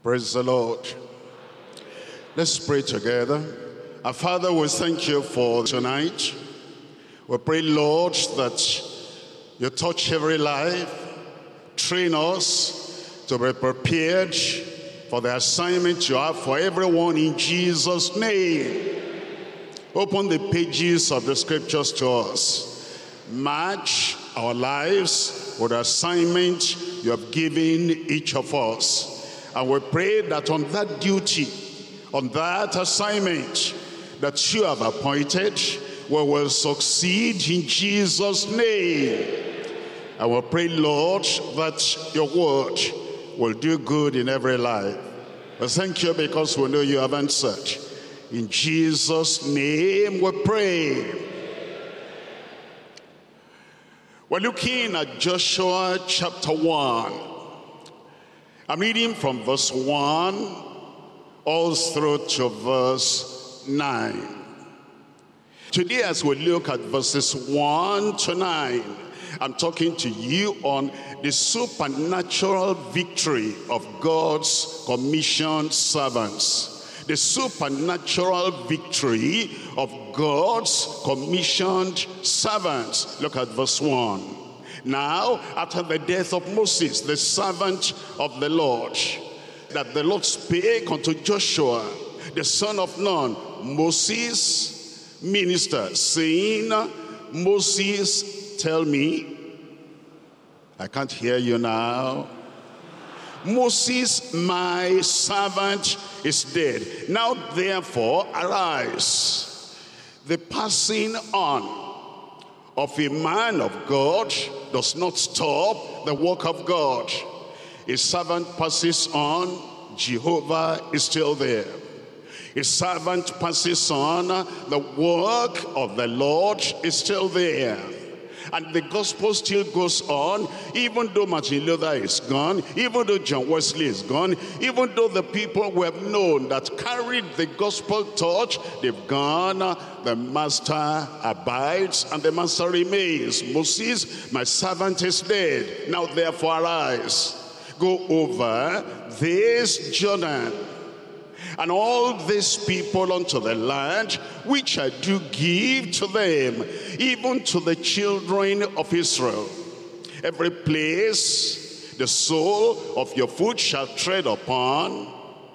Praise the Lord. Let's pray together. Our Father, we thank you for tonight. We pray, Lord, that you touch every life, train us to be prepared for the assignment you have for everyone in Jesus' name. Open the pages of the scriptures to us. Match our lives with the assignment you have given each of us. And we pray that on that duty, on that assignment that you have appointed, we will succeed in Jesus' name. And we pray, Lord, that your word will do good in every life. We thank you because we know you have answered. In Jesus' name we pray. We're looking at Joshua chapter 1. I'm reading from verse 1 all through to verse 9. Today, as we look at verses 1 to 9, I'm talking to you on the supernatural victory of God's commissioned servants. The supernatural victory of God's commissioned servants. Look at verse 1. Now, after the death of Moses, the servant of the Lord, that the Lord spake unto Joshua, the son of Nun, Moses' minister, saying, Moses, tell me. I can't hear you now. Moses, my servant, is dead. Now, therefore, arise. The passing on of a man of God does not stop the work of God. A servant passes on, Jehovah is still there. A servant passes on, the work of the Lord is still there. And the gospel still goes on, even though Martin Luther is gone, even though John Wesley is gone, even though the people we have known that carried the gospel torch, they've gone, the master abides and the master remains. Moses, my servant, is dead. Now therefore arise, go over this Jordan, and all these people unto the land which I do give to them, even to the children of Israel. Every place the sole of your foot shall tread upon,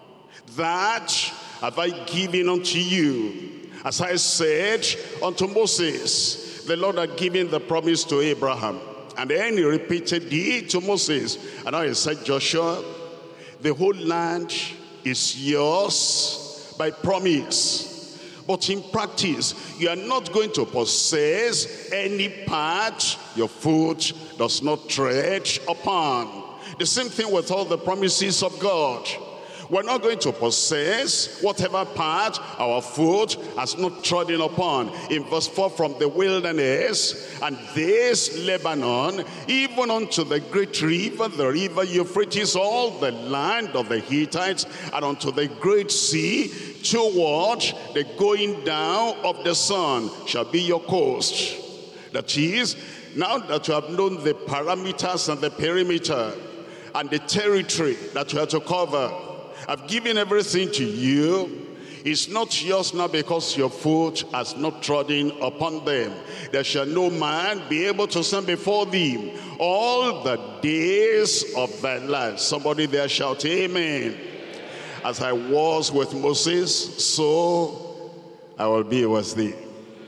that have I given unto you. As I said unto Moses, the Lord had given the promise to Abraham. And then he repeated it to Moses. And now he said, Joshua, the whole land is yours by promise. But in practice, you are not going to possess any part your foot does not tread upon. The same thing with all the promises of God. We're not going to possess whatever part our foot has not trodden upon. In verse 4, from the wilderness and this Lebanon, even unto the great river, the river Euphrates, all the land of the Hittites, and unto the great sea, toward the going down of the sun shall be your coast. That is, now that you have known the parameters and the perimeter and the territory that you have to cover, I've given everything to you. It's not yours now because your foot has not trodden upon them. There shall no man be able to stand before thee all the days of thy life. Somebody there shout amen. As I was with Moses, so I will be with thee.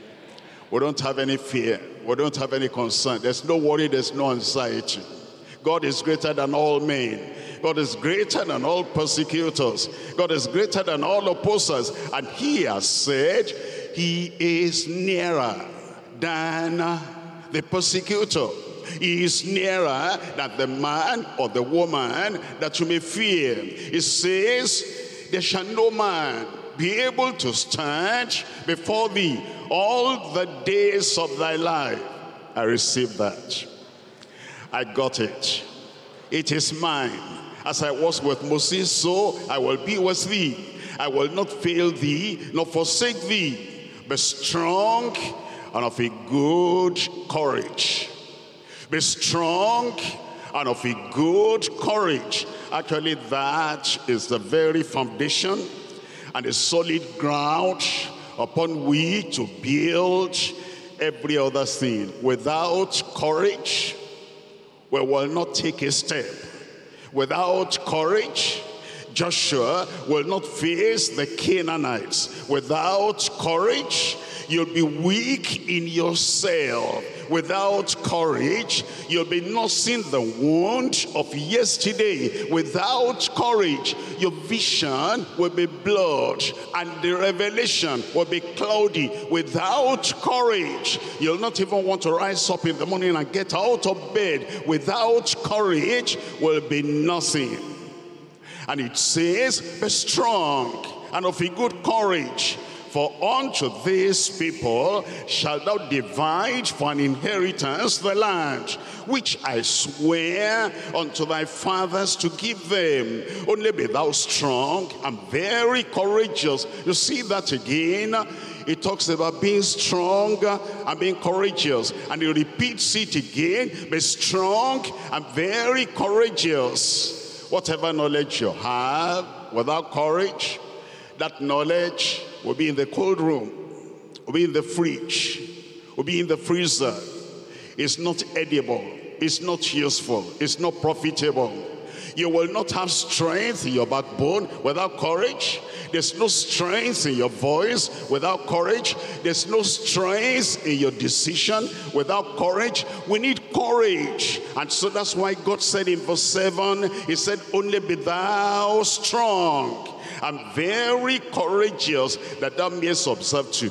We don't have any fear. We don't have any concern. There's no worry. There's no anxiety. God is greater than all men. God is greater than all persecutors. God is greater than all opposers. And he has said he is nearer than the persecutor. He is nearer than the man or the woman that you may fear. He says, there shall no man be able to stand before thee all the days of thy life. I received that. I got it. It is mine. As I was with Moses, so I will be with thee. I will not fail thee, nor forsake thee. Be strong and of a good courage. Be strong and of a good courage. Actually, that is the very foundation and a solid ground upon which to build every other thing. Without courage, we will not take a step. Without courage, Joshua will not face the Canaanites. Without courage, you'll be weak in yourself. Without courage, you'll be nursing the wound of yesterday. Without courage, your vision will be blurred and the revelation will be cloudy. Without courage, you'll not even want to rise up in the morning and get out of bed. Without courage, will be nothing. And it says, be strong and of a good courage. For unto these people shalt thou divide for an inheritance the land, which I swear unto thy fathers to give them. Only be thou strong and very courageous. You see that again? It talks about being strong and being courageous. And he repeats it again, be strong and very courageous. Whatever knowledge you have, without courage, that knowledge will be in the cold room, will be in the fridge, will be in the freezer. It's not edible, it's not useful, it's not profitable. You will not have strength in your backbone without courage. There's no strength in your voice without courage. There's no strength in your decision without courage. We need courage. And so that's why God said in verse 7, he said, only be thou strong and very courageous, that thou mayest observe to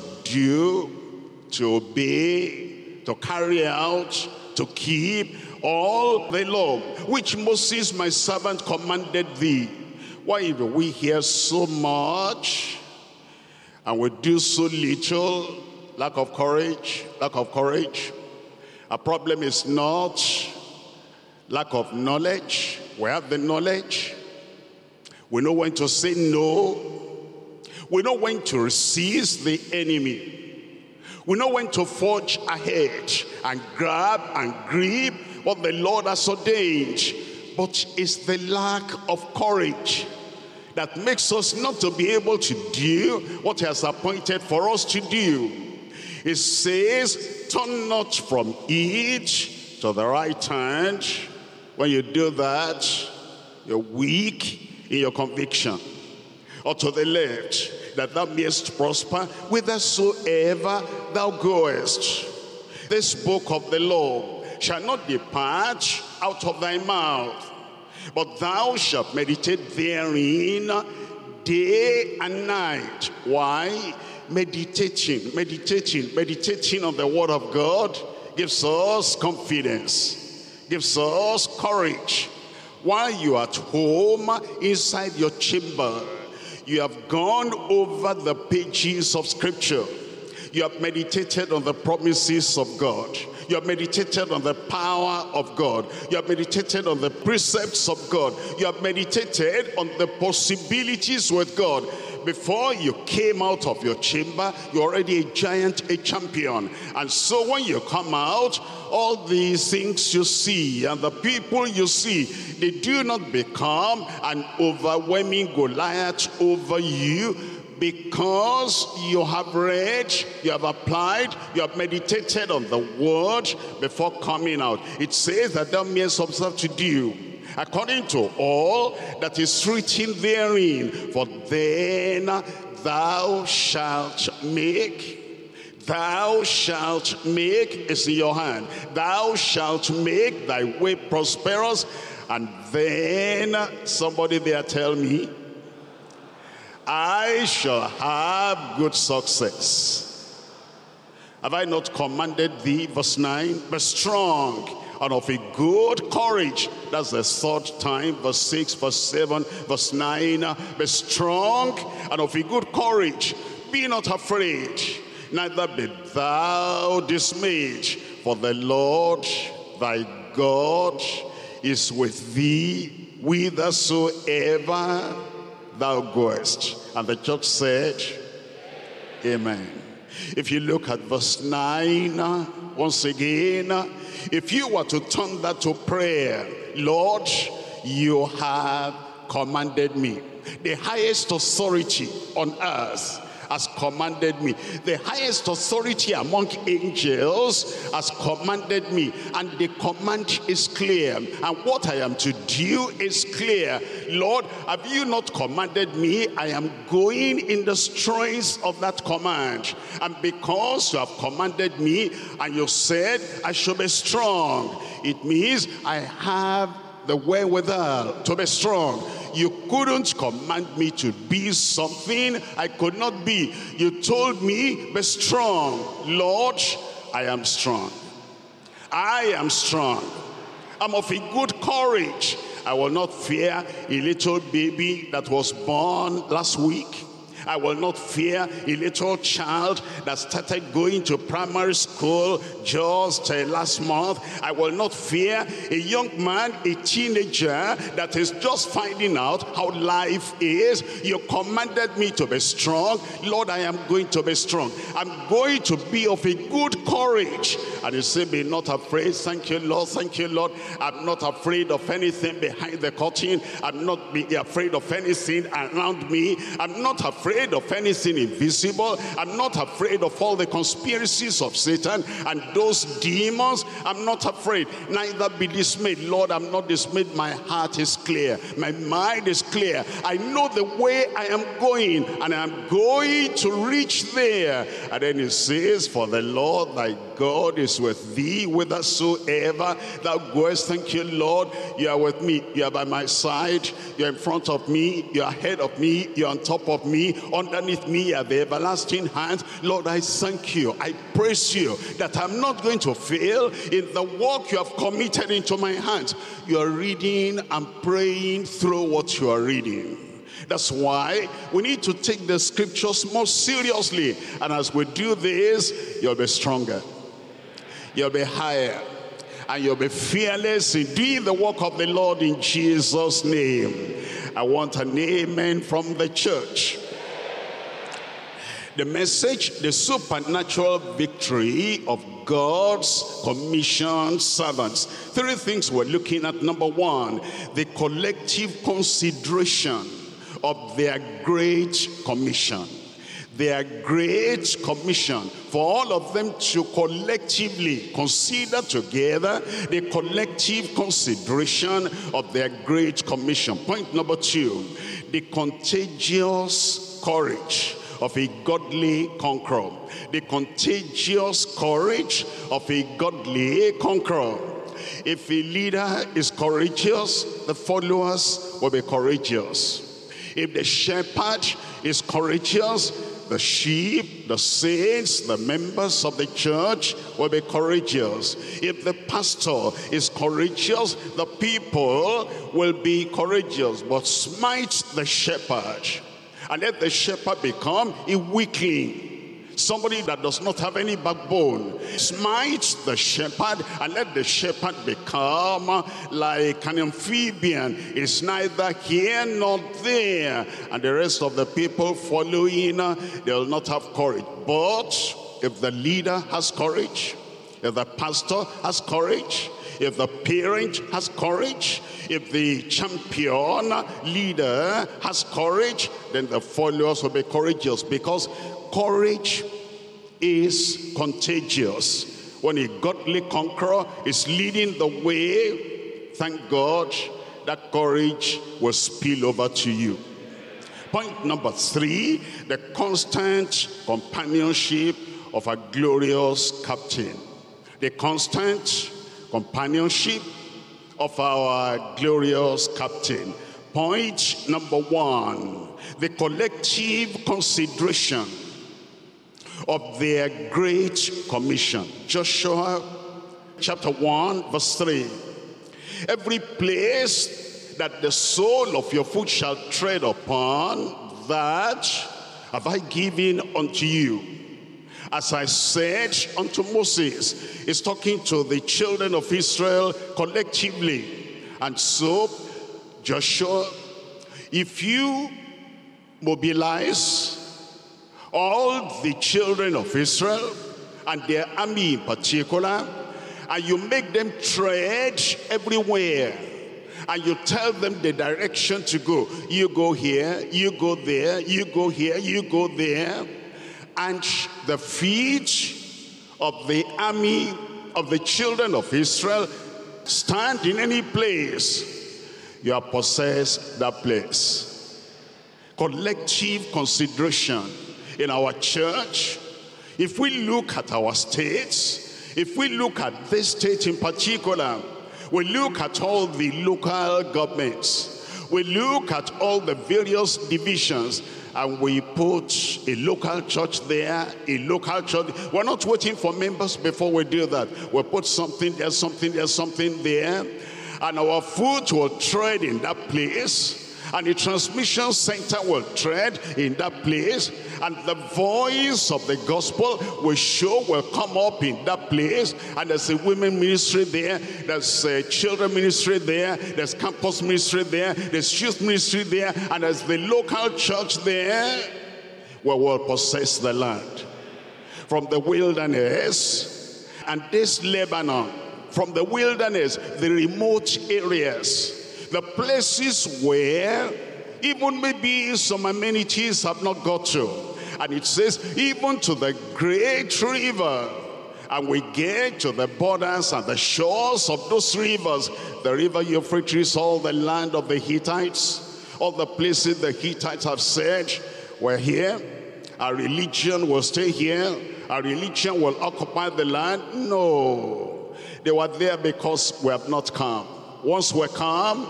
do, to obey, to carry out, to keep all the law which Moses my servant commanded thee. Why do we hear so much and we do so little? Lack of courage, lack of courage. Our problem is not lack of knowledge. We have the knowledge. We know when to say no. We know when to resist the enemy. We know when to forge ahead and grab and grip what the Lord has ordained. But it's the lack of courage that makes us not to be able to do what he has appointed for us to do. It says, turn not from it to the right hand. When you do that, you're weak in your conviction. Or to the left, that thou mayest prosper whithersoever thou goest. This book of the law shall not depart out of thy mouth, but thou shalt meditate therein day and night. Why? Meditating on the word of God gives us confidence, gives us courage. While you are at home, inside your chamber, you have gone over the pages of Scripture. You have meditated on the promises of God. You have meditated on the power of God. You have meditated on the precepts of God. You have meditated on the possibilities with God. Before you came out of your chamber, you're already a giant, a champion. And so when you come out, all these things you see and the people you see, they do not become an overwhelming Goliath over you, because you have read, you have applied, you have meditated on the word before coming out. It says that thou mayest observe to do according to all that is written therein, for then thou shalt make, is in your hand, thou shalt make thy way prosperous, and then somebody there tell me, I shall have good success. Have I not commanded thee, verse 9, be strong and of a good courage. That's the third time, verse 6, verse 7, verse 9. Be strong and of a good courage. Be not afraid, neither be thou dismayed. For the Lord thy God is with thee whithersoever thou goest. And the church said, amen. If you look at verse 9, once again, if you were to turn that to prayer, Lord, you have commanded me. The highest authority on earth has commanded me. The highest authority among angels has commanded me. And the command is clear. And what I am to do is clear. Lord, have you not commanded me? I am going in the strength of that command. And because you have commanded me and you said I should be strong, it means I have the wherewithal to be strong. You couldn't command me to be something I could not be. You told me, be strong. Lord, I am strong. I am strong. I'm of a good courage. I will not fear a little baby that was born last week. I will not fear a little child that started going to primary school just last month. I will not fear a young man, a teenager that is just finding out how life is. You commanded me to be strong. Lord, I am going to be strong. I'm going to be of a good courage. And you say, be not afraid. Thank you, Lord. Thank you, Lord. I'm not afraid of anything behind the curtain. I'm not afraid of anything around me. I'm not afraid of anything invisible. I'm not afraid of all the conspiracies of Satan and those demons. I'm not afraid. Neither be dismayed. Lord, I'm not dismayed. My heart is clear. My mind is clear. I know the way I am going, and I'm going to reach there. And then it says, for the Lord thy God is with thee whithersoever thou goest. Thank you, Lord. You are with me. You are by my side. You're in front of me. You're ahead of me. You're on top of me. Underneath me are the everlasting hands. Lord, I thank you. I praise you that I'm not going to fail in the work you have committed into my hands. You are reading and praying through what you are reading. That's why we need to take the scriptures more seriously. And as we do this, you'll be stronger. You'll be higher. And you'll be fearless in doing the work of the Lord in Jesus' name. I want an amen from the church. The message, the supernatural victory of God's commissioned servants. Three things we're looking at. Number one, the collective consideration of their great commission. Their great commission, for all of them to collectively consider together the collective consideration of their great commission. Point number two, the contagious courage of a godly conqueror. The contagious courage of a godly conqueror. If a leader is courageous, the followers will be courageous. If the shepherd is courageous, the sheep, the saints, the members of the church will be courageous. If the pastor is courageous, the people will be courageous. But smite the shepherd, and let the shepherd become a weakling, somebody that does not have any backbone. Smite the shepherd and let the shepherd become like an amphibian. It's neither here nor there. And the rest of the people following, they will not have courage. But if the leader has courage, if the pastor has courage, if the parent has courage, if the champion leader has courage, then the followers will be courageous, because courage is contagious. When a godly conqueror is leading the way, thank God, that courage will spill over to you. Point number three, the constant companionship of a glorious captain. The constant companionship of our glorious captain. Point number one, the collective consideration of their great commission. Joshua chapter 1 verse 3. Every place that the sole of your foot shall tread upon, that have I given unto you. As I said unto Moses, is talking to the children of Israel collectively. And so, Joshua, if you mobilize all the children of Israel and their army in particular, and you make them tread everywhere, and you tell them the direction to go. You go here, you go there, you go here, you go there. And the feet of the army of the children of Israel stand in any place. You have possessed that place. Collective consideration in our church. If we look at our states, if we look at this state in particular, we look at all the local governments, we look at all the various divisions, and we put a local church there, a local church. We're not waiting for members before we do that. We put something there, something there, something there, and our foot will tread in that place, and the transmission center will tread in that place, and the voice of the gospel will come up in that place. And there's a women ministry there, there's a children ministry there, there's campus ministry there, there's youth ministry there, and there's the local church there. We will possess the land from the wilderness and this Lebanon, from the wilderness, the remote areas, the places where even maybe some amenities have not got to. And it says, even to the great river. And we get to the borders and the shores of those rivers. The river Euphrates, all the land of the Hittites, all the places the Hittites have said, we're here, our religion will stay here, our religion will occupy the land. No, they were there because we have not come. Once we come,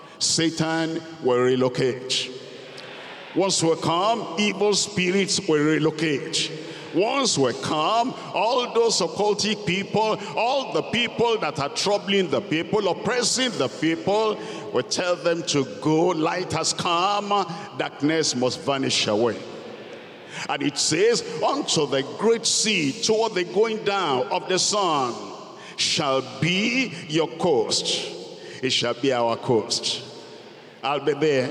Satan will relocate. Once we come, evil spirits will relocate. Once we come, all those occultic people, all the people that are troubling the people, oppressing the people, we tell them to go. Light has come, darkness must vanish away. And it says, unto the great sea, toward the going down of the sun, shall be your coast. It shall be our coast. I'll be there.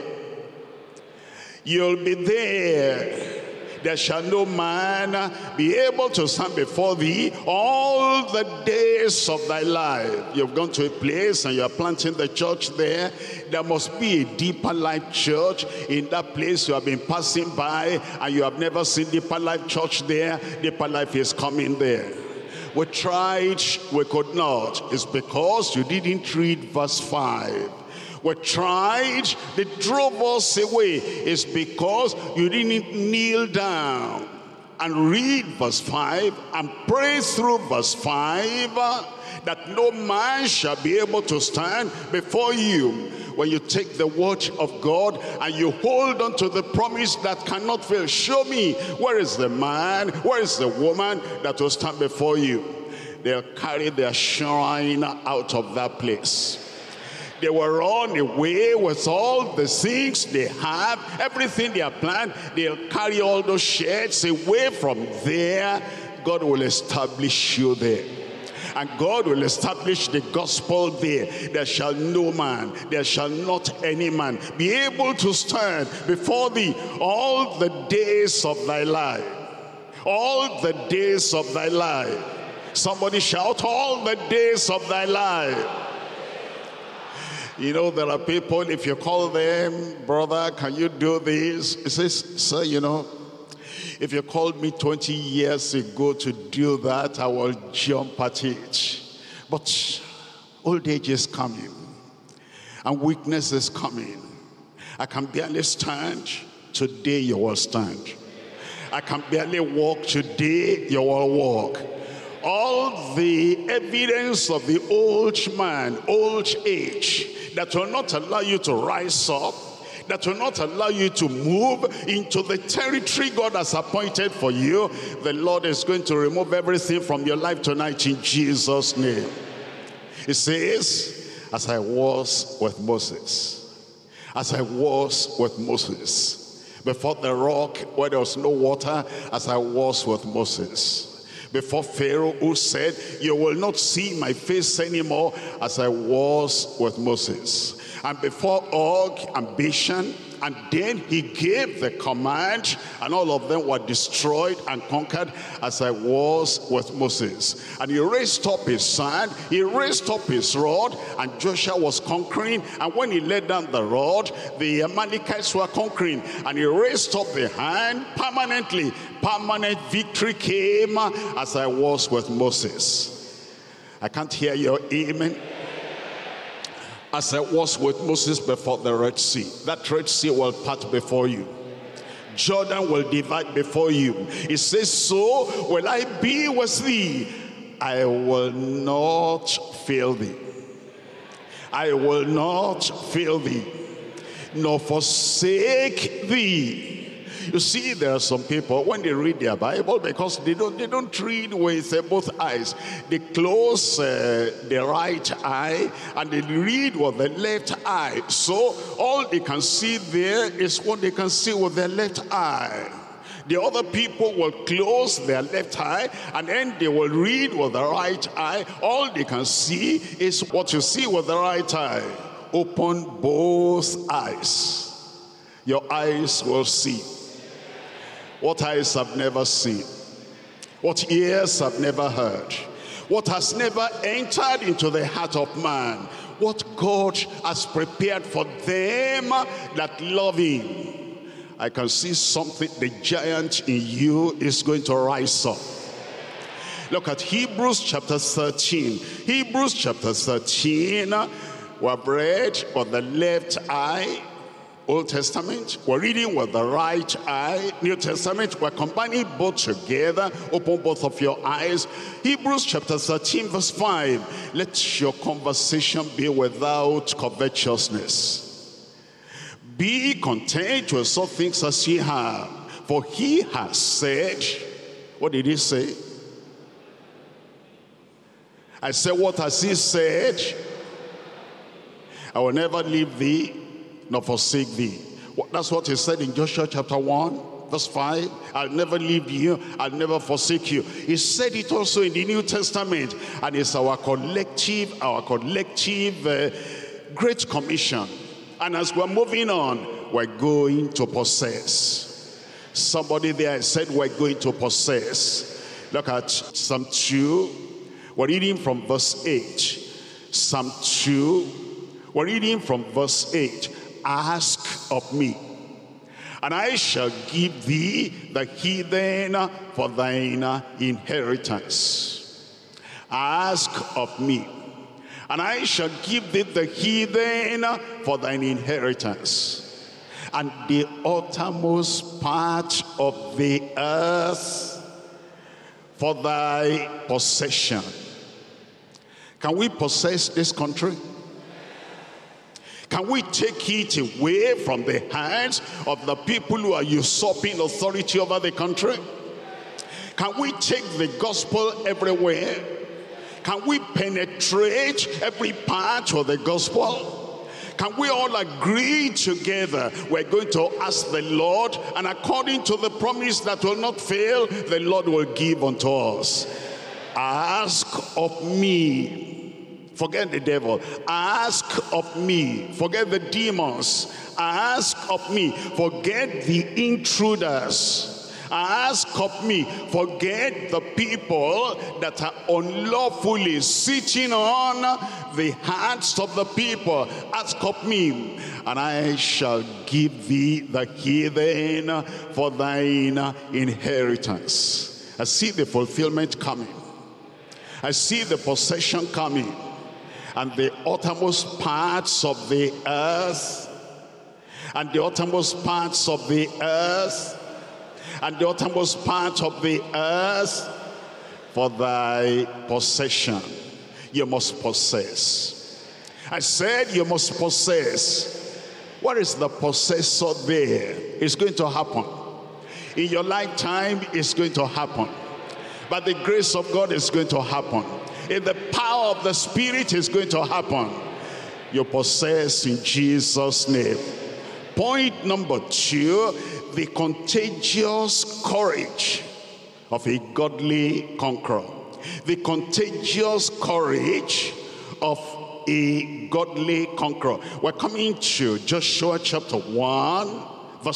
You'll be there. There shall no man be able to stand before thee all the days of thy life. You've gone to a place and you're planting the church there. There must be a Deeper Life Church in that place you have been passing by, and you have never seen Deeper Life Church there. Deeper Life is coming there. We tried, we could not. It's because you didn't read verse 5. We tried, they drove us away. It's because you didn't kneel down and read verse 5 and pray through verse 5, that no man shall be able to stand before you. When you take the word of God and you hold on to the promise that cannot fail, show me, where is the man, where is the woman that will stand before you? They'll carry their shrine out of that place. They will run away with all the things they have, everything they have planned. They'll carry all those sheds away from there. God will establish you there. And God will establish the gospel there. There shall no man, there shall not any man be able to stand before thee all the days of thy life. All the days of thy life. Somebody shout, all the days of thy life. You know, there are people, if you call them, brother, can you do this? He says, sir, you know, if you called me 20 years ago to do that, I will jump at it. But old age is coming, and weakness is coming. I can barely stand. Today you will stand. I can barely walk. Today you will walk. All the evidence of the old man, old age, that will not allow you to rise up, that will not allow you to move into the territory God has appointed for you, the Lord is going to remove everything from your life tonight in Jesus' name. It says, as I was with Moses, as I was with Moses, before the rock where there was no water, as I was with Moses. Before Pharaoh, who said, you will not see my face anymore, as I was with Moses. And before Og, ambition, And then he gave the command, and all of them were destroyed and conquered as I was with Moses. And he raised up his hand, he raised up his rod, and Joshua was conquering. And when he let down the rod, the Amalekites were conquering. And he raised up the hand permanently. Permanent victory came as I was with Moses. I can't hear your amen. As I was with Moses before the Red Sea. That Red Sea will part before you. Jordan will divide before you. It says, so will I be with thee. I will not fail thee. I will not fail thee, nor forsake thee. You see, there are some people, when they read their Bible, because they don't read with both eyes. They close the right eye and they read with the left eye. So all they can see there is what they can see with their left eye. The other people will close their left eye and then they will read with the right eye. All they can see is what you see with the right eye. Open both eyes. Your eyes will see what eyes have never seen, what ears have never heard, what has never entered into the heart of man, what God has prepared for them that love him. I can see something, the giant in you is going to rise up. Look at Hebrews chapter 13. Hebrews chapter 13, we have read with the left eye, Old Testament. We're reading with the right eye. New Testament. We're combining both together. Open both of your eyes. Hebrews chapter 13 verse 5. Let your conversation be without covetousness. Be content with such things as ye have. For he has said, what did he say? I said, what has he said? I will never leave thee nor forsake thee. That's what he said in Joshua chapter 1 verse 5. I'll never leave you, I'll never forsake you. He said it also in the New Testament, and it's our collective great commission. And as we're moving on, we're going to possess. Somebody there said we're going to possess. Look at Psalm 2. We're reading from verse 8. Psalm 2, we're reading from verse 8. Ask of me, and I shall give thee the heathen for thine inheritance. Ask of me, and I shall give thee the heathen for thine inheritance, and the uttermost part of the earth for thy possession. Can we possess this country? Can we take it away from the hands of the people who are usurping authority over the country? Can we take the gospel everywhere? Can we penetrate every part of the gospel? Can we all agree together? We're going to ask the Lord, and according to the promise that will not fail, the Lord will give unto us. Ask of me. Forget the devil. Ask of me. Forget the demons. Ask of me. Forget the intruders. Ask of me. Forget the people that are unlawfully sitting on the hearts of the people. Ask of me, and I shall give thee the heathen for thine inheritance. I see the fulfillment coming. I see the possession coming. And the uttermost parts of the earth, and the uttermost parts of the earth, and the uttermost part of the earth for thy possession. You must possess. I said you must possess. What is the possessor there? It's going to happen. In your lifetime, it's going to happen. By the grace of God, it's going to happen. In the power of the Spirit, is going to happen. You possess in Jesus' name. Point number 2, the contagious courage of a godly conqueror. The contagious courage of a godly conqueror. We're coming to Joshua chapter 1, verse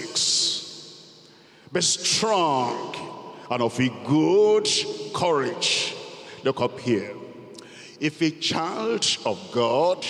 6. Be strong and of a good courage. Look up here. If a child of God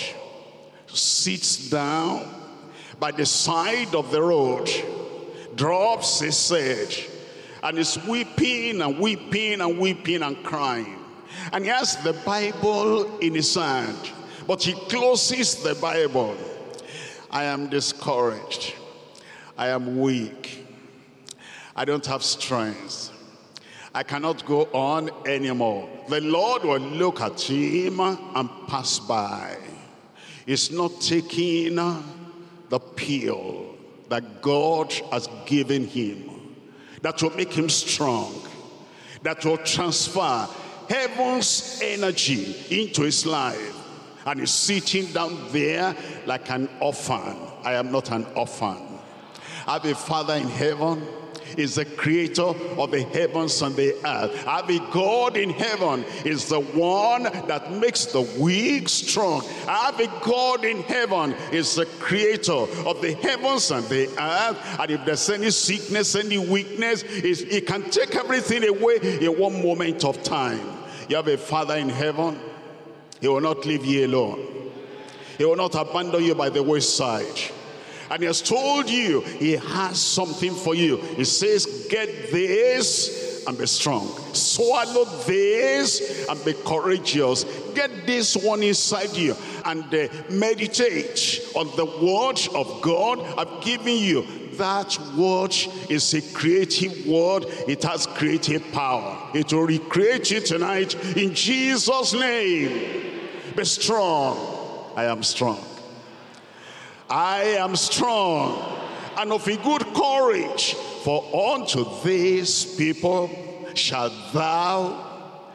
sits down by the side of the road, drops his head, and is weeping and weeping and weeping and crying, and he has the Bible in his hand, but he closes the Bible, I am discouraged, I am weak, I don't have strength, I cannot go on anymore. The Lord will look at him and pass by. He's not taking the pill that God has given him, that will make him strong, that will transfer heaven's energy into his life. And he's sitting down there like an orphan. I am not an orphan. I have a Father in heaven. Is the creator of the heavens and the earth. I have a God in heaven. Is the one that makes the weak strong. I have a God in heaven. Is the creator of the heavens and the earth. And if there's any sickness, any weakness, he can take everything away in one moment of time. You have a Father in heaven. He will not leave you alone. He will not abandon you by the wayside. And he has told you he has something for you. He says, get this and be strong. Swallow this and be courageous. Get this one inside you and meditate on the word of God I've given you. That word is a creative word. It has creative power. It will recreate you tonight in Jesus' name. Be strong. I am strong. I am strong and of a good courage, for unto these people shall thou,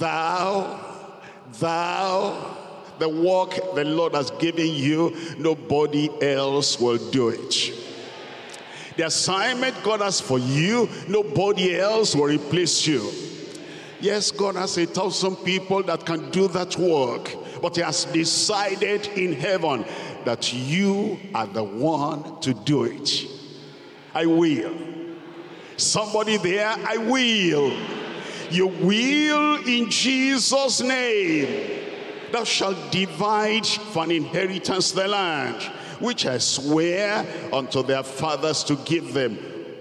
the work the Lord has given you, nobody else will do it. The assignment God has for you, nobody else will replace you. Yes, God has 1,000 people that can do that work, but he has decided in heaven that you are the one to do it. I will. Somebody there, I will. You will in Jesus' name. Thou shalt divide for an inheritance the land, which I swear unto their fathers to give them.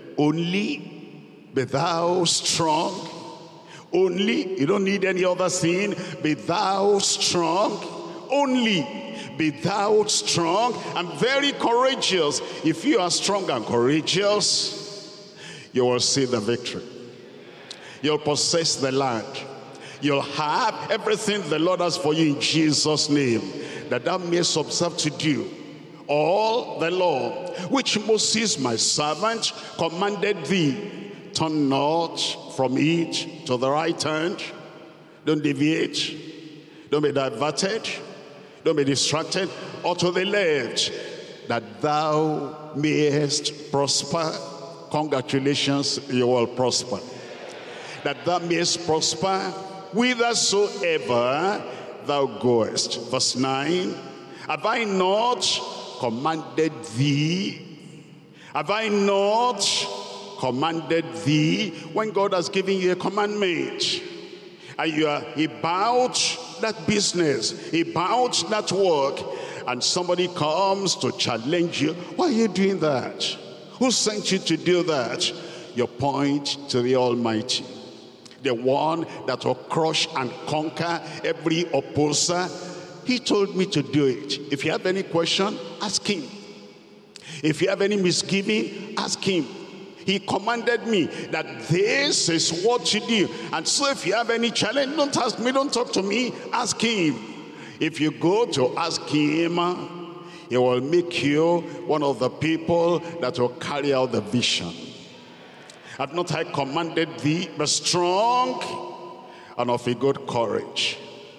Only be thou strong. Only, you don't need any other thing. Be thou strong. Only be thou strong and very courageous. If you are strong and courageous, you will see the victory. You'll possess the land. You'll have everything the Lord has for you in Jesus' name, that thou mayest observe to do all the law which Moses my servant commanded thee. Turn not from it to the right hand. Don't deviate. Don't be diverted. Don't be distracted. Or to the left, that thou mayest prosper. Congratulations, you will prosper. That thou mayest prosper whithersoever thou goest. Verse 9. Have I not commanded thee? Have I not commanded thee? When God has given you a commandment, and you are about that business, about that work, and somebody comes to challenge you, why are you doing that? Who sent you to do that? You point to the Almighty, the one that will crush and conquer every opposer. He told me to do it. If you have any question, ask him. If you have any misgiving, ask him. He commanded me that this is what to do. And so if you have any challenge, don't ask me, don't talk to me, ask him. If you go to ask him, he will make you one of the people that will carry out the vision. Have not I commanded thee, be strong and of a good courage.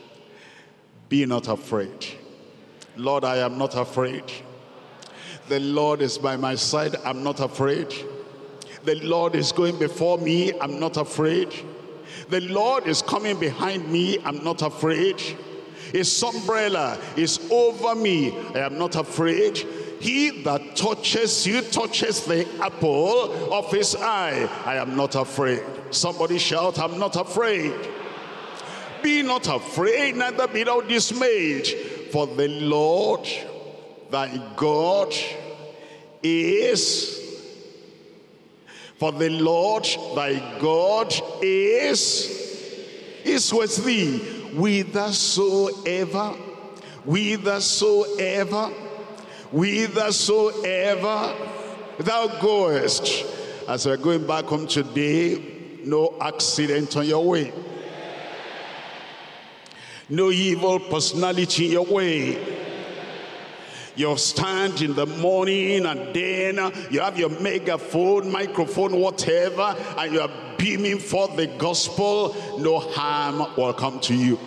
Be not afraid. Lord, I am not afraid. The Lord is by my side, I'm not afraid. The Lord is going before me, I'm not afraid. The Lord is coming behind me, I'm not afraid. His umbrella is over me. I am not afraid. He that touches you touches the apple of his eye. I am not afraid. Somebody shout, I'm not afraid. Be not afraid, neither be thou dismayed. For the Lord thy God is... For the Lord thy God is with thee, whithersoever thou goest. As we're going back home today, no accident on your way, no evil personality in your way. You stand in the morning and then you have your megaphone, microphone, whatever, and you are beaming for the gospel. No harm will come to you.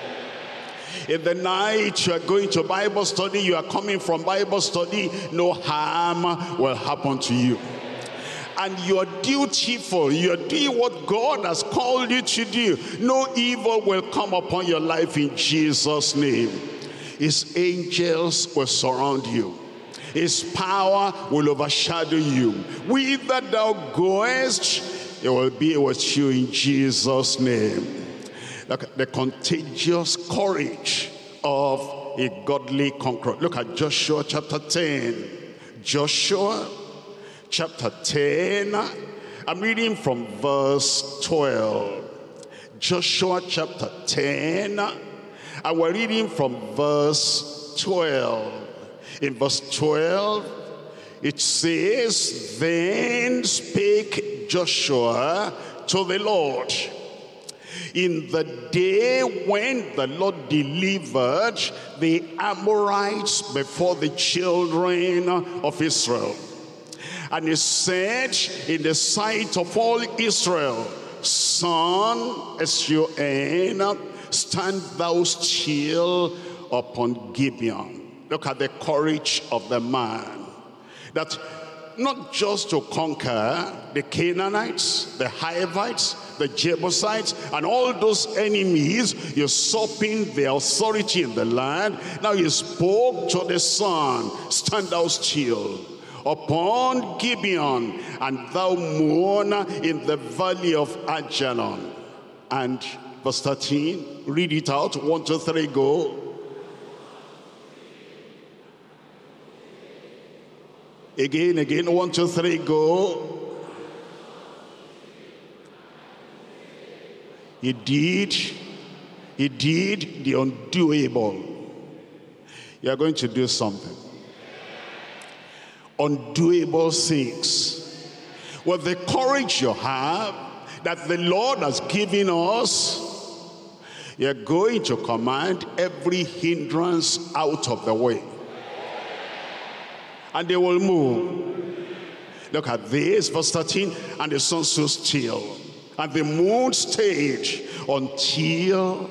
In the night you are going to Bible study, you are coming from Bible study, no harm will happen to you. And you are dutiful, you are doing what God has called you to do. No evil will come upon your life in Jesus' name. His angels will surround you. His power will overshadow you. Whither thou goest, it will be with you in Jesus' name. Look at the contagious courage of a godly conqueror. Look at Joshua chapter 10. Joshua chapter 10. I'm reading from verse 12. Joshua chapter 10. And we're reading from verse 12. In verse 12, it says, Then spake Joshua to the Lord, in the day when the Lord delivered the Amorites before the children of Israel. And he said in the sight of all Israel, Son, S-U-N, stand thou still upon Gibeon. Look at the courage of the man. That not just to conquer the Canaanites, the Hivites, the Jebusites, and all those enemies usurping the authority in the land. Now he spoke to the son, stand thou still upon Gibeon, and thou mourn in the valley of Ajalon. And verse 13, read it out. 1, 2, 3, go. Again, 1, 2, 3, go. He did the undoable. You are going to do something. Undoable things. With the courage you have, that the Lord has given us, you're going to command every hindrance out of the way. And they will move. Look at this, verse 13. And the sun stood still, and the moon stayed until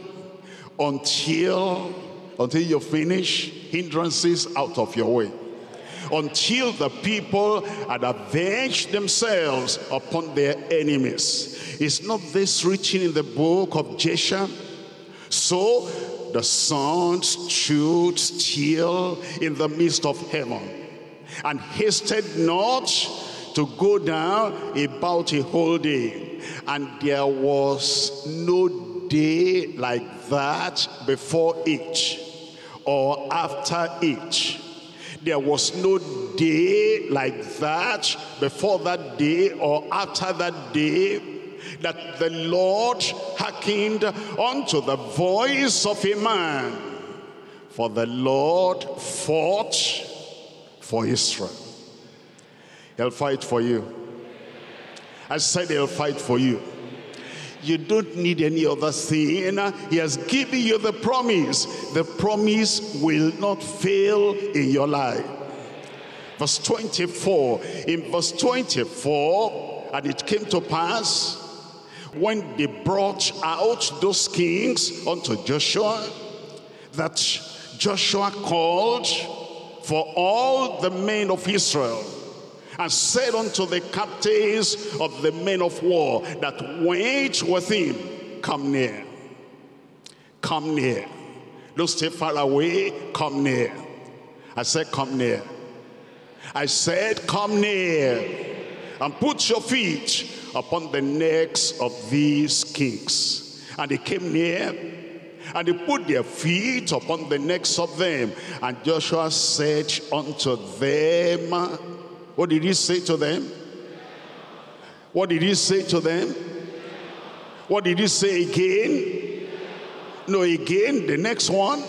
you finish hindrances out of your way. Until the people had avenged themselves upon their enemies. Is not this written in the book of Jeshua? So the sun stood still in the midst of heaven, and hasted not to go down about a whole day. And there was no day like that before it or after it. There was no day like that before that day or after that day, that the Lord hearkened unto the voice of a man. For the Lord fought for Israel. He'll fight for you. I said he'll fight for you. You don't need any other thing. He has given you the promise. The promise will not fail in your life. Verse 24. In verse 24, and it came to pass, when they brought out those kings unto Joshua, that Joshua called for all the men of Israel, and said unto the captains of the men of war that went with him, come near, Don't stay far away, come near. I said, come near. I said, come near. And put your feet upon the necks of these kings. And they came near, and they put their feet upon the necks of them. And Joshua said unto them, what did he say to them? What did he say to them? What did he say again? No, again, the next one.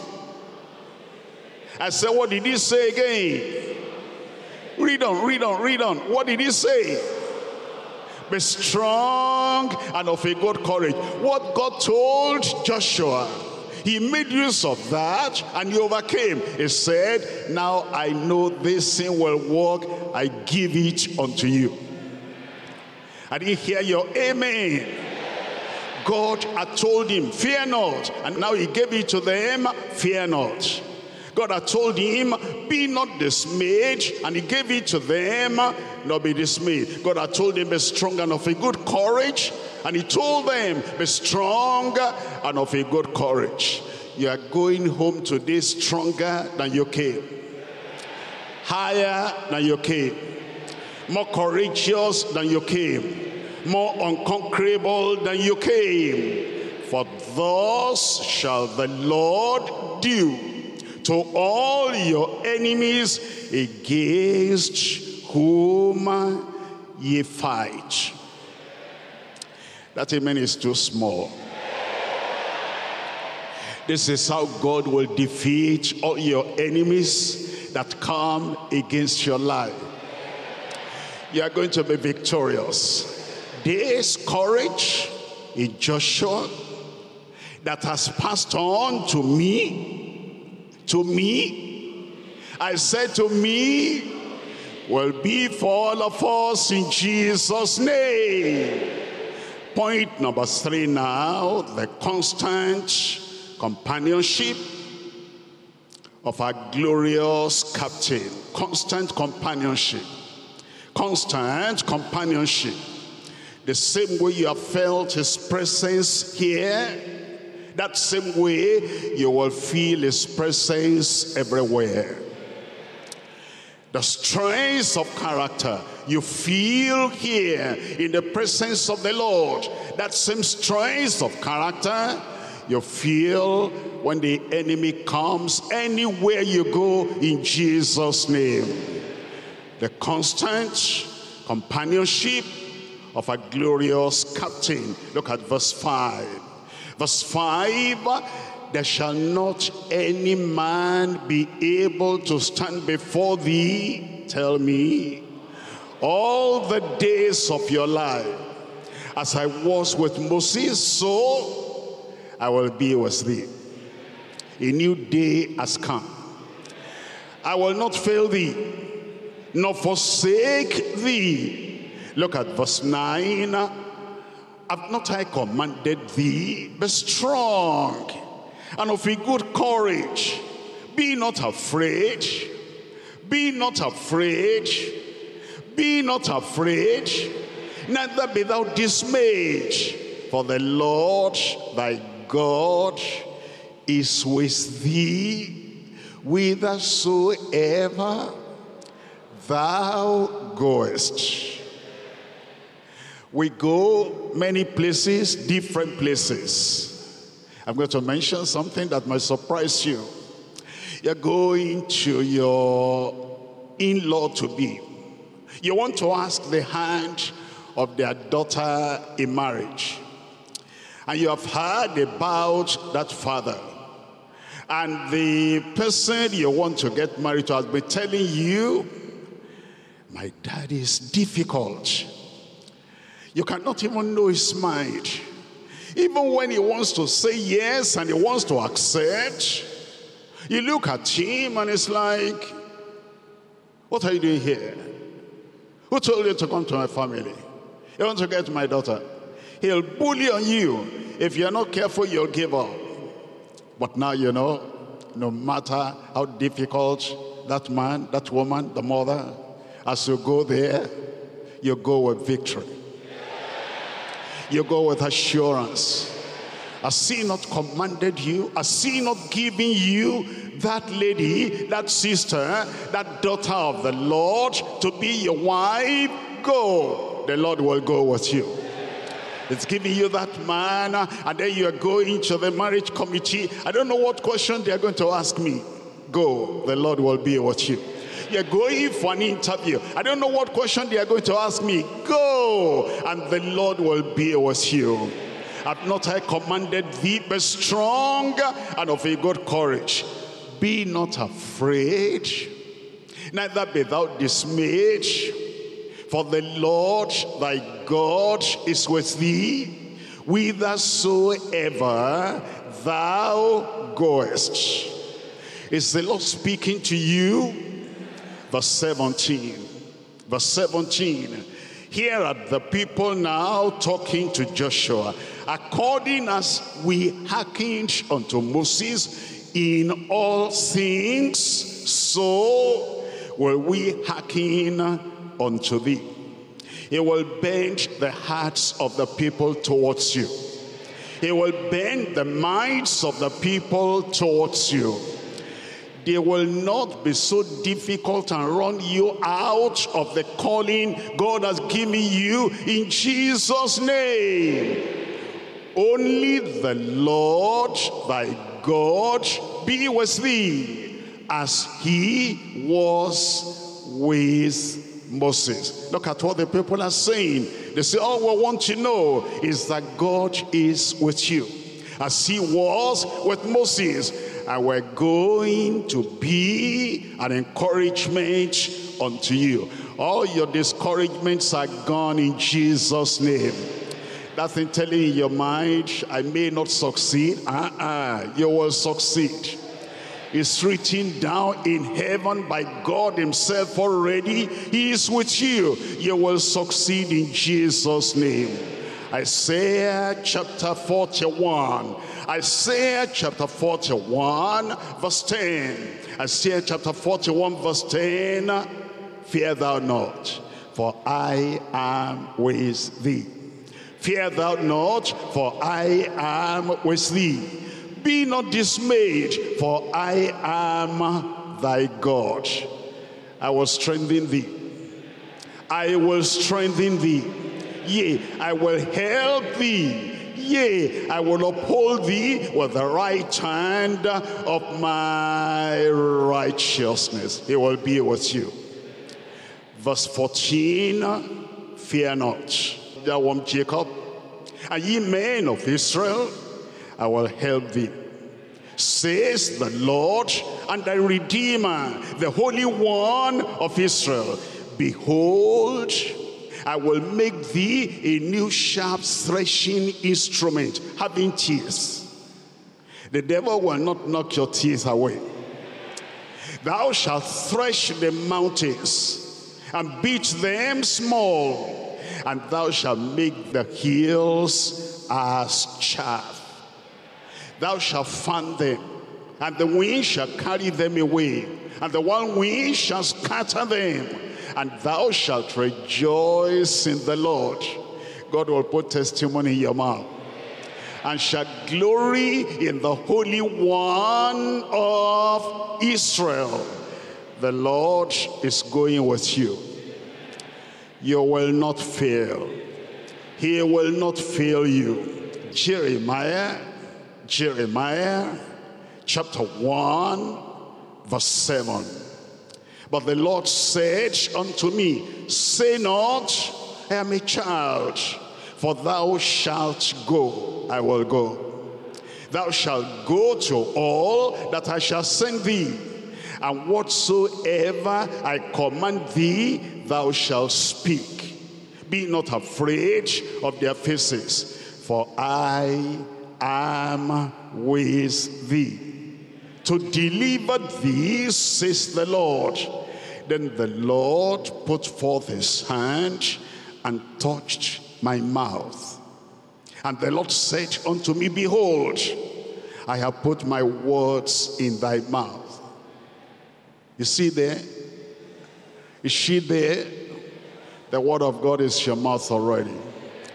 I said, what did he say again? Read on, read on, read on. What did he say? Be strong and of a good courage. What God told Joshua, he made use of that and he overcame. He said, now I know this thing will work. I give it unto you. I didn't hear your amen. God had told him, fear not. And now he gave it to them, fear not. God had told him, be not dismayed, and he gave it to them, not be dismayed. God had told him, be strong and of a good courage, and he told them, be strong and of a good courage. You are going home today stronger than you came, higher than you came, more courageous than you came, more unconquerable than you came. For thus shall the Lord do to all your enemies against whom ye fight. That amen is too small. This is how God will defeat all your enemies that come against your life. You are going to be victorious. This courage in Joshua that has passed on to me, I said to me, will be for all of us in Jesus' name. Point number 3 now, the constant companionship of our glorious captain. Constant companionship. Constant companionship. The same way you have felt his presence here, that same way you will feel his presence everywhere. The strength of character you feel here in the presence of the Lord, that same strength of character you feel when the enemy comes anywhere you go in Jesus' name. The constant companionship of a glorious captain. Look at verse 5. Verse 5, there shall not any man be able to stand before thee, tell me, all the days of your life. As I was with Moses, so I will be with thee. A new day has come. I will not fail thee, nor forsake thee. Look at verse 9. Have not I commanded thee? Be strong and of a good courage. Be not afraid. Be not afraid. Be not afraid. Neither be thou dismayed. For the Lord thy God is with thee whithersoever thou goest. We go many places, different places. I'm going to mention something that might surprise you. You're going to your in-law to be. You want to ask the hand of their daughter in marriage. And you have heard about that father. And the person you want to get married to has been telling you, my dad is difficult. You cannot even know his mind. Even when he wants to say yes and he wants to accept, you look at him and it's like, what are you doing here? Who told you to come to my family? You want to get my daughter? He'll bully on you. If you're not careful, you'll give up. But now you know, no matter how difficult that man, that woman, the mother, as you go there, you go with victory. You go with assurance. Has he not commanded you? Has he not given you that lady, that sister, that daughter of the Lord to be your wife? Go. The Lord will go with you. It's giving you that man, and then you are going to the marriage committee. I don't know what question they are going to ask me. Go. The Lord will be with you. You're going for an interview. I don't know what question they are going to ask me. Go. And the Lord will be with you. Have not I commanded thee, be strong and of a good courage. Be not afraid, neither be thou dismayed. For the Lord thy God is with thee, whithersoever thou goest. Is the Lord speaking to you? Verse 17. Verse 17. Here are the people now talking to Joshua. According as we hearkened unto Moses in all things, so will we hearken unto thee. He will bend the hearts of the people towards you. He will bend the minds of the people towards you. They will not be so difficult and run you out of the calling God has given you in Jesus' name. Only the Lord thy God be with thee, as he was with Moses. Look at what the people are saying. They say, all we want to know is that God is with you, as he was with Moses. And we're going to be an encouragement unto you. All your discouragements are gone in Jesus' name. That thing telling in your mind, I may not succeed. You will succeed. It's written down in heaven by God himself already. He is with you. You will succeed in Jesus' name. Isaiah chapter 41. Isaiah chapter 41 verse 10. Isaiah chapter 41 verse 10. Fear thou not, for I am with thee. Fear thou not, for I am with thee. Be not dismayed, for I am thy God. I will strengthen thee. I will strengthen thee. Yea, I will help thee. Yea, I will uphold thee with the right hand of my righteousness. He will be with you. Verse 14, fear not, thou one Jacob, and ye men of Israel, I will help thee, says the Lord and thy Redeemer, the Holy One of Israel. Behold, I will make thee a new sharp threshing instrument, having teeth. The devil will not knock your teeth away. Thou shalt thresh the mountains and beat them small, and thou shalt make the hills as chaff. Thou shalt fan them, and the wind shall carry them away, and the one wind shall scatter them. And thou shalt rejoice in the Lord. God will put testimony in your mouth. And shall glory in the Holy One of Israel. The Lord is going with you. You will not fail. He will not fail you. Jeremiah chapter 1 verse 7. But the Lord said unto me, say not, I am a child, for thou shalt go. I will go. Thou shalt go to all that I shall send thee, and whatsoever I command thee, thou shalt speak. Be not afraid of their faces, for I am with thee, to deliver thee, says the Lord. Then the Lord put forth his hand and touched my mouth. And the Lord said unto me, behold, I have put my words in thy mouth. You see there? Is she there? The word of God is your mouth already.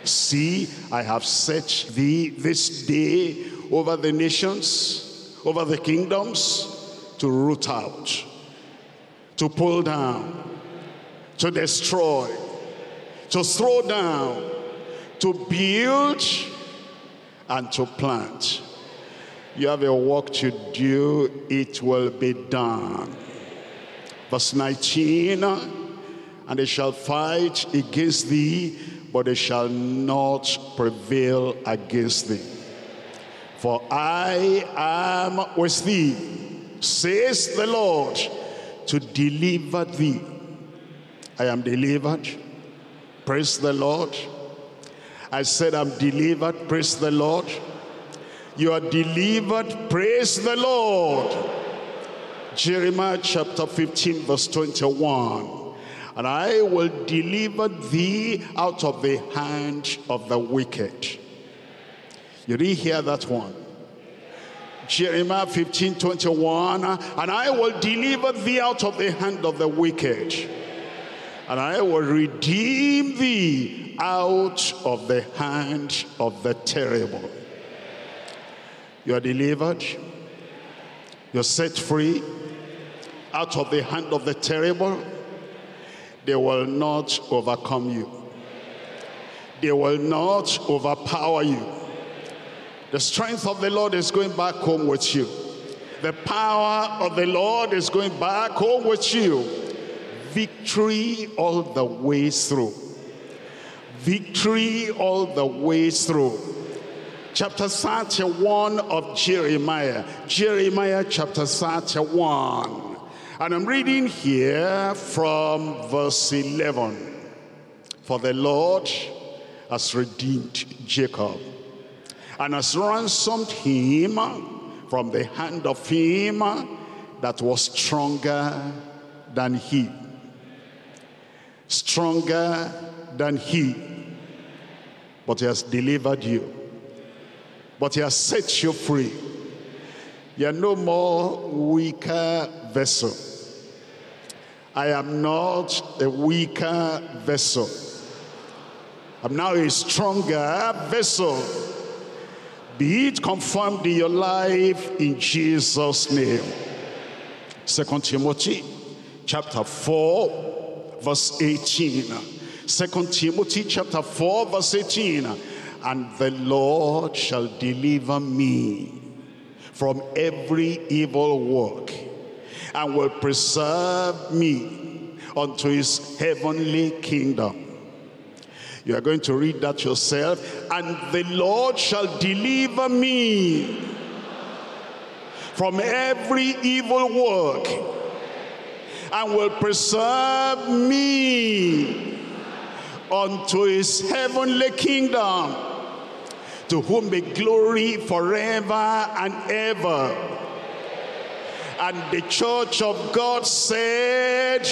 See, I have set thee this day over the nations, over the kingdoms, to root out, to pull down, to destroy, to throw down, to build, and to plant. You have a work to do, it will be done. Verse 19, and they shall fight against thee, but they shall not prevail against thee. For I am with thee, says the Lord, to deliver thee. I am delivered. Praise the Lord. I said I'm delivered. Praise the Lord. You are delivered. Praise the Lord. Jeremiah chapter 15 verse 21. And I will deliver thee out of the hand of the wicked. You didn't hear that one. Jeremiah 15:21. And I will deliver thee out of the hand of the wicked. And I will redeem thee out of the hand of the terrible. You are delivered. You're set free out of the hand of the terrible. They will not overcome you. They will not overpower you. The strength of the Lord is going back home with you. The power of the Lord is going back home with you. Victory all the way through. Victory all the way through. Chapter 31 of Jeremiah. Jeremiah chapter 31. And I'm reading here from verse 11. For the Lord has redeemed Jacob and has ransomed him from the hand of him that was stronger than he. Stronger than he. But he has delivered you. But he has set you free. You are no more weaker vessel. I am not a weaker vessel. I'm now a stronger vessel. Be it confirmed in your life in Jesus' name. 2 Timothy chapter 4 verse 18. 2 Timothy chapter 4 verse 18. And the Lord shall deliver me from every evil work, and will preserve me unto his heavenly kingdom. You are going to read that yourself. And the Lord shall deliver me from every evil work, and will preserve me unto his heavenly kingdom, to whom be glory forever and ever. And the church of God said,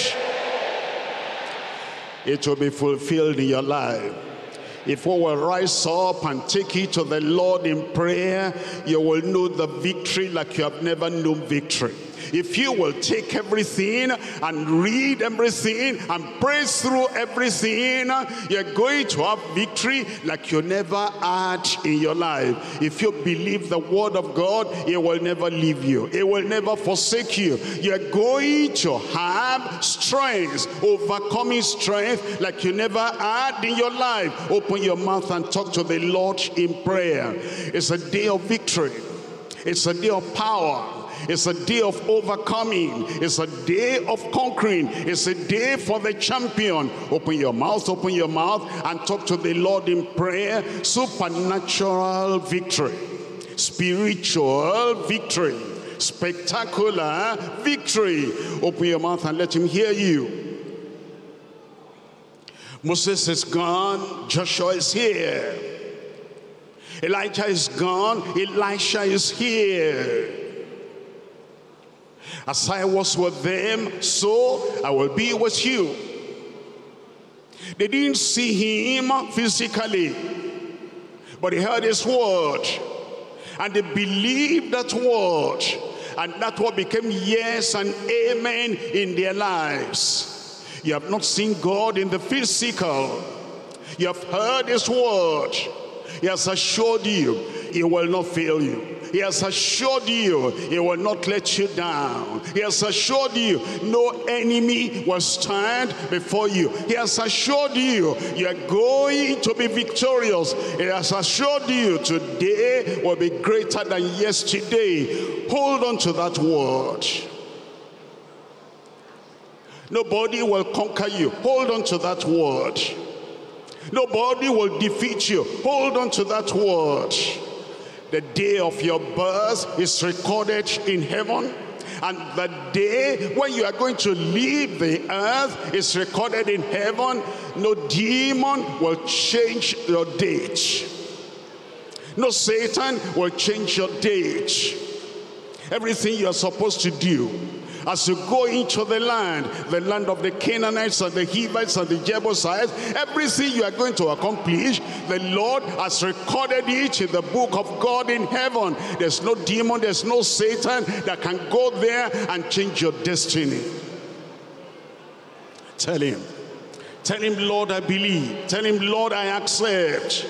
it will be fulfilled in your life. If we will rise up and take it to the Lord in prayer, you will know the victory like you have never known victory. If you will take everything and read everything and pray through everything, you're going to have victory like you never had in your life. If you believe the word of God, it will never leave you. It will never forsake you. You're going to have strength, overcoming strength like you never had in your life. Open your mouth and talk to the Lord in prayer. It's a day of victory. It's a day of power. It's a day of overcoming. It's a day of conquering. It's a day for the champion. Open your mouth and talk to the Lord in prayer. Supernatural victory, spiritual victory, spectacular victory. Open your mouth and let him hear you. Moses is gone, Joshua is here. Elijah is gone, Elisha is here. As I was with them, so I will be with you. They didn't see him physically, but they heard his word, and they believed that word, and that word became yes and amen in their lives. You have not seen God in the physical, You have heard his word. He has assured you he will not fail you. He has assured you he will not let you down. He has assured you no enemy will stand before you. He has assured you you are going to be victorious. He has assured you today will be greater than yesterday. Hold on to that word. Nobody will conquer you. Hold on to that word. Nobody will defeat you. Hold on to that word. The day of your birth is recorded in heaven, and the day when you are going to leave the earth is recorded in heaven. No demon will change your date. No Satan will change your date. Everything you are supposed to do as you go into the land of the Canaanites and the Hivites and the Jebusites, everything you are going to accomplish, the Lord has recorded it in the book of God in heaven. There's no demon, there's no Satan that can go there and change your destiny. Tell him, Lord, I believe. Tell him, Lord, I accept.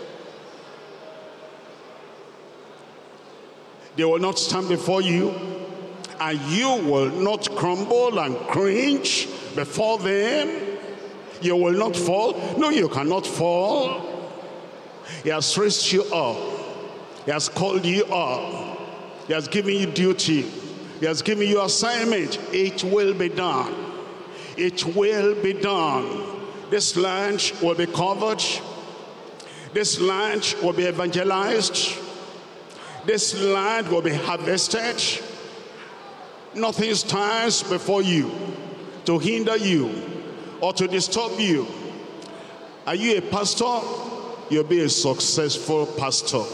They will not stand before you, and you will not crumble and cringe before them. You will not fall. No, you cannot fall. He has raised you up. He has called you up. He has given you duty. He has given you assignment. It will be done. It will be done. This land will be covered. This land will be evangelized. This land will be harvested. Nothing stands before you to hinder you or to disturb you. Are you a pastor? You'll be a successful pastor.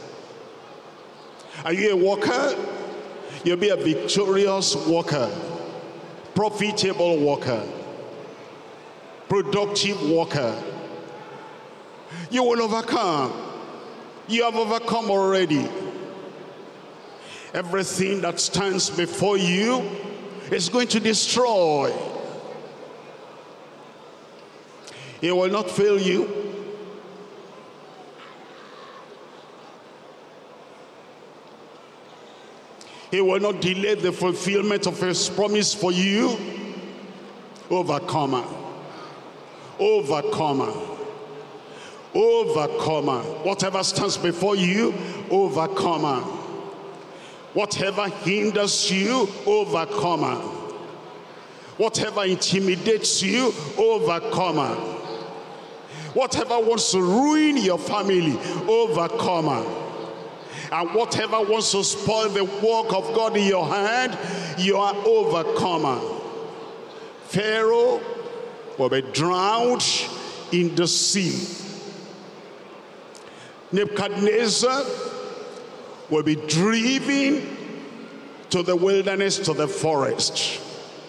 Are you a worker? You'll be a victorious worker, profitable worker, productive worker. You will overcome. You have overcome already. Everything that stands before you is going to destroy. He will not fail you. He will not delay the fulfillment of his promise for you. Overcomer. Overcomer. Overcomer. Whatever stands before you, overcomer. Whatever hinders you, overcomer. Whatever intimidates you, overcomer. Whatever wants to ruin your family, overcomer. And whatever wants to spoil the work of God in your hand, you are overcomer. Pharaoh will be drowned in the sea. Nebuchadnezzar will be driven to the wilderness, to the forest.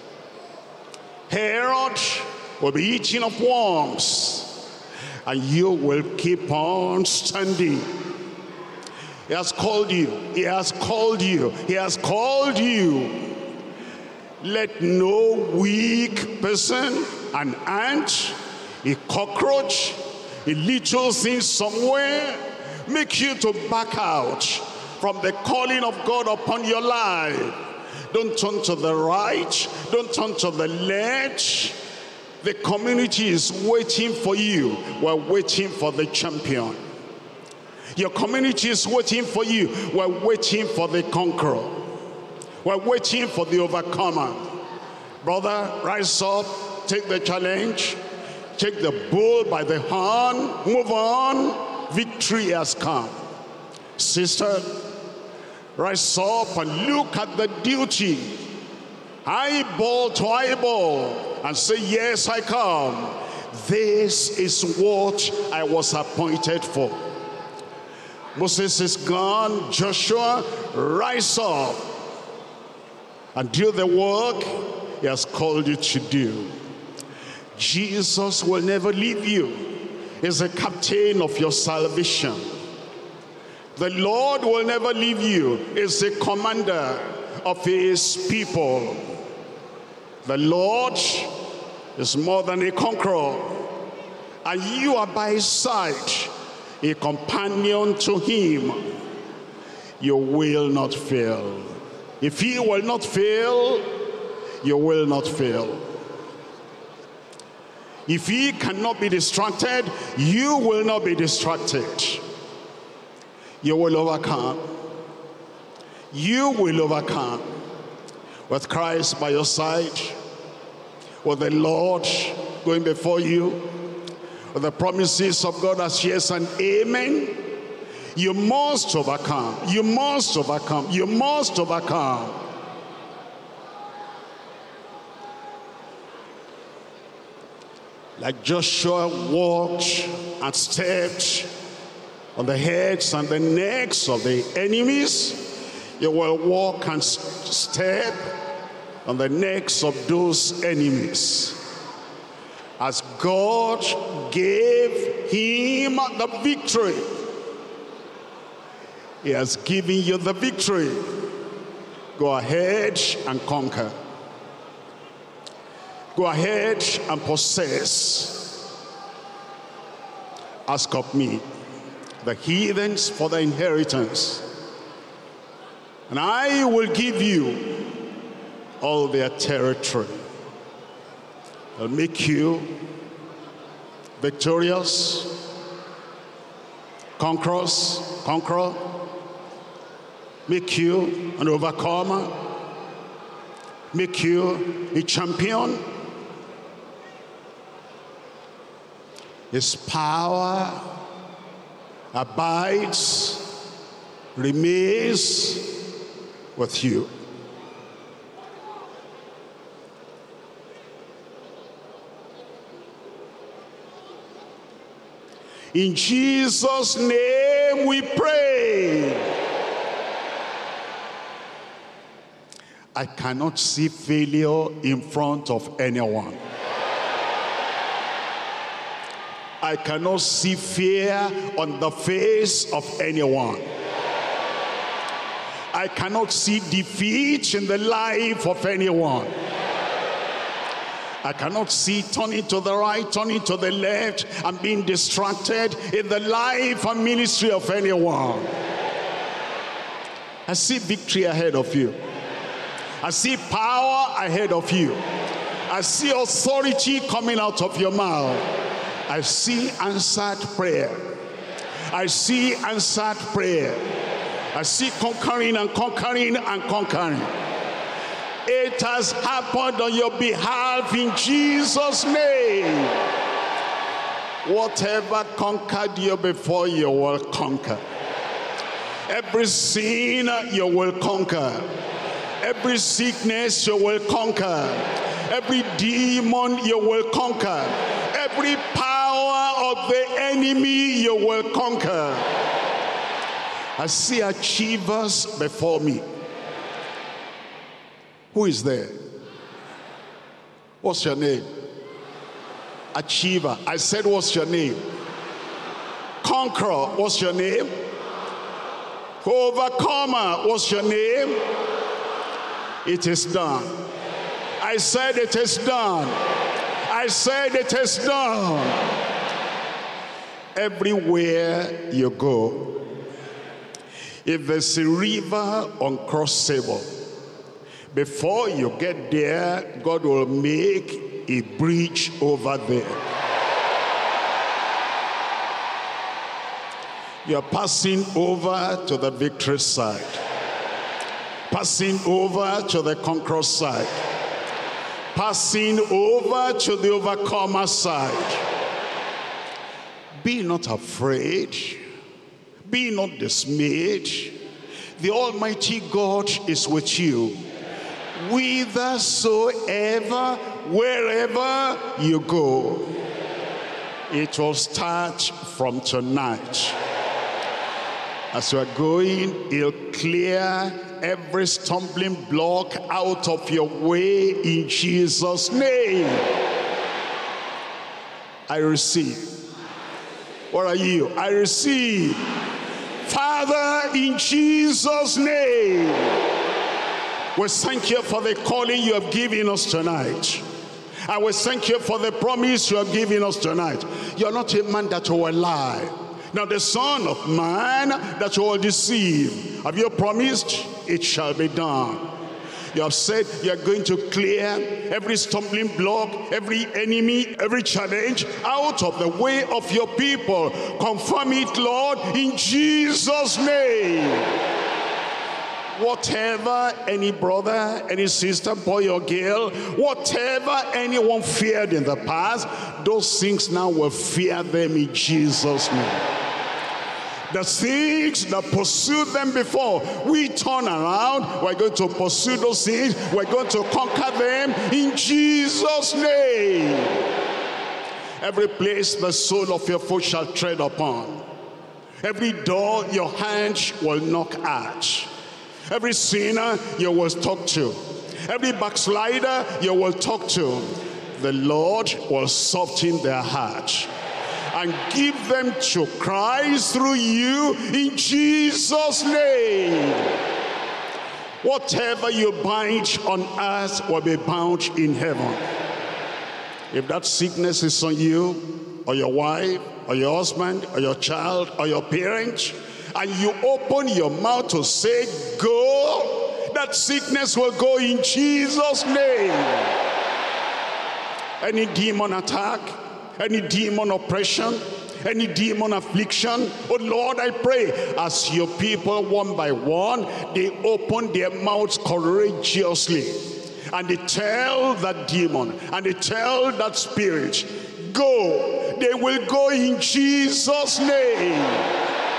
Herod will be eaten of worms, and you will keep on standing. He has called you. He has called you. He has called you. Let no weak person, an ant, a cockroach, a little thing somewhere, make you to back out from the calling of God upon your life. Don't turn to the right. Don't turn to the left. The community is waiting for you. We're waiting for the champion. Your community is waiting for you. We're waiting for the conqueror. We're waiting for the overcomer. Brother, rise up. Take the challenge. Take the bull by the horn. Move on. Victory has come. Sister, rise up and look at the duty. Eyeball to eyeball. And say, yes, I come. This is what I was appointed for. Moses is gone. Joshua, rise up and do the work he has called you to do. Jesus will never leave you. He's the captain of your salvation. The Lord will never leave you. He's the commander of his people. The Lord is more than a conqueror. and you are by his side, a companion to him, you will not fail. If he will not fail, you will not fail. If he cannot be distracted, you will not be distracted. You will overcome. You will overcome. With Christ by your side, with the Lord going before you, with the promises of God as yes and amen, you must overcome. You must overcome. You must overcome. Like Joshua walked and stepped on the heads and the necks of the enemies, you will walk and step on the necks of those enemies. As God gave him the victory, he has given you the victory. Go ahead and conquer. Go ahead and possess. Ask of me the heathens for the inheritance, and I will give you all their territory. I'll make you victorious, conqueror, make you an overcomer, make you a champion. His power abides, remains with you. In Jesus' name we pray. I cannot see failure in front of anyone. I cannot see fear on the face of anyone. I cannot see defeat in the life of anyone. I cannot see turning to the right, turning to the left, and being distracted in the life and ministry of anyone. I see victory ahead of you. I see power ahead of you. I see authority coming out of your mouth. I see answered prayer. I see answered prayer. I see conquering and conquering and conquering. It has happened on your behalf in Jesus' name. Whatever conquered you before, you will conquer. Every sin you will conquer. Every sickness you will conquer. Every demon you will conquer. Every power of the enemy you will conquer. I see achievers before me. Who is there? What's your name? Achiever. I said, what's your name? Conqueror. What's your name? Overcomer. What's your name? It is done. I said it is done. I said it is done. Everywhere you go, if there's a river uncrossable, before you get there, God will make a bridge over there. You're passing over to the victory side. Passing over to the conqueror side. Passing over to the overcomer side. Be not afraid. Be not dismayed. The Almighty God is with you. Whithersoever, wherever you go. It will start from tonight. As you are going, he'll clear every stumbling block out of your way in Jesus' name. I receive. What are you? I receive. Father, in Jesus' name, we thank you for the calling you have given us tonight. And we thank you for the promise you are giving us tonight. You're not a man that you will lie. Now the Son of Man that you will deceive. Have you promised? It shall be done. You have said you are going to clear every stumbling block, every enemy, every challenge out of the way of your people. Confirm it, Lord, in Jesus' name. Whatever any brother, any sister, boy or girl, whatever anyone feared in the past, those things now will fear them in Jesus' name. The things that pursued them before, we turn around, we're going to pursue those things, we're going to conquer them in Jesus' name. Every place the sole of your foot shall tread upon, every door your hand will knock at, every sinner you will talk to, every backslider you will talk to, the Lord will soften their heart and give them to Christ through you in Jesus' name. Whatever you bind on earth will be bound in heaven. If that sickness is on you, or your wife, or your husband, or your child, or your parent, and you open your mouth to say, go, that sickness will go in Jesus' name. Any demon attack, any demon oppression, any demon affliction, oh Lord, I pray, as your people one by one, they open their mouths courageously, and they tell that demon, and they tell that spirit, go, they will go in Jesus' name.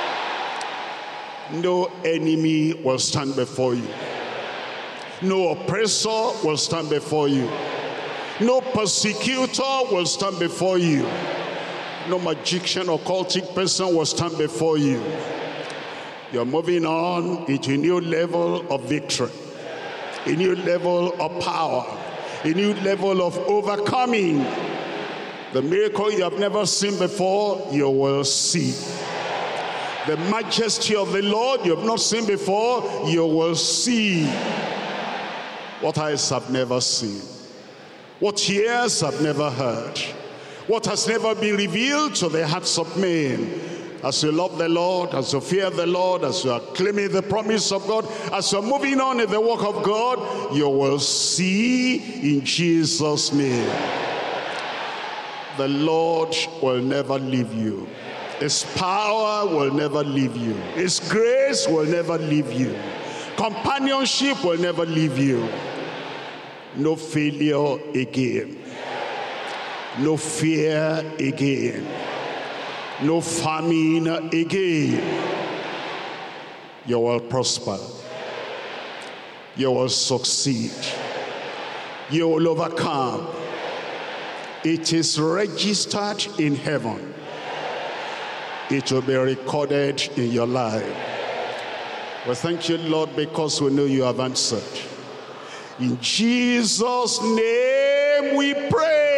No enemy will stand before you. No oppressor will stand before you. No persecutor will stand before you. No magician or cultic person will stand before you. You're moving on into a new level of victory, a new level of power, a new level of overcoming. The miracle you have never seen before, you will see. The majesty of the Lord you have not seen before, you will see. What eyes have never seen, what ears have never heard, what has never been revealed to the hearts of men. As you love the Lord, as you fear the Lord, as you are claiming the promise of God, as you are moving on in the work of God, you will see in Jesus' name. The Lord will never leave you. His power will never leave you. His grace will never leave you. Companionship will never leave you. No failure again. No fear again. No famine again. You will prosper. You will succeed. You will overcome. It is registered in heaven. It will be recorded in your life. We thank you, Lord, because we know you have answered. In Jesus' name we pray.